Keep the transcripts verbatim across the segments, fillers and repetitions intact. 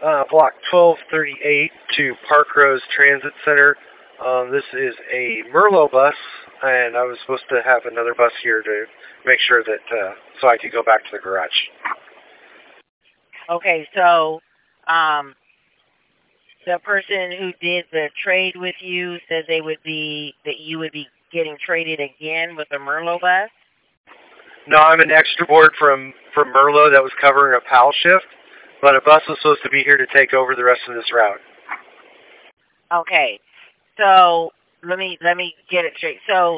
Uh, block twelve thirty-eight to Park Rose Transit Center. Um, this is a Merlo bus, and I was supposed to have another bus here to make sure that, uh, so I could go back to the garage. Okay, so um, the person who did the trade with you said they would be, that you would be getting traded again with the Merlo bus? No, I'm an extra board from, from Merlo that was covering a PAL shift, but a bus was supposed to be here to take over the rest of this route. Okay, so let me let me get it straight. So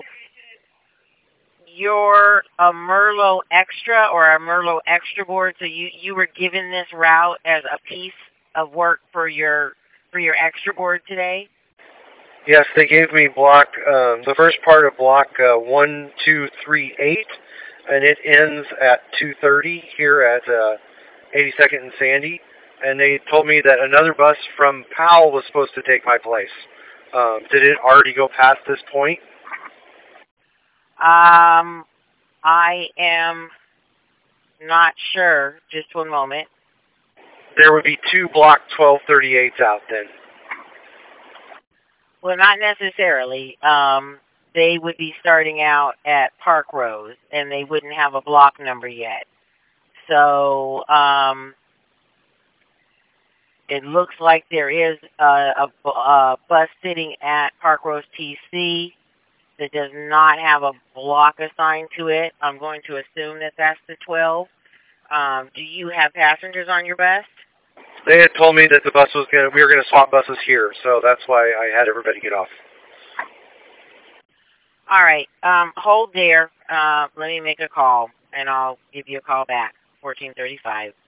you're a Merlo extra or a Merlo extra board, so you, you were given this route as a piece of work for your for your extra board today? Yes, they gave me block, um, the first part of block uh, one two three eight, and it ends at two thirty here at uh, eighty-second and Sandy. And they told me that another bus from Powell was supposed to take my place. Um, did it already go past this point? Um, I am not sure. Just one moment. There would be two block twelve thirty-eights out then. Well, not necessarily. Um, they would be starting out at Park Rose, and they wouldn't have a block number yet. So um, it looks like there is a, a, a bus sitting at Park Rose T C that does not have a block assigned to it. I'm going to assume that that's the twelve. Um, do you have passengers on your bus? They had told me that the bus was gonna, we were going to swap buses here, so that's why I had everybody get off. All right. Um, hold there. Uh, let me make a call, and I'll give you a call back. fourteen thirty-five.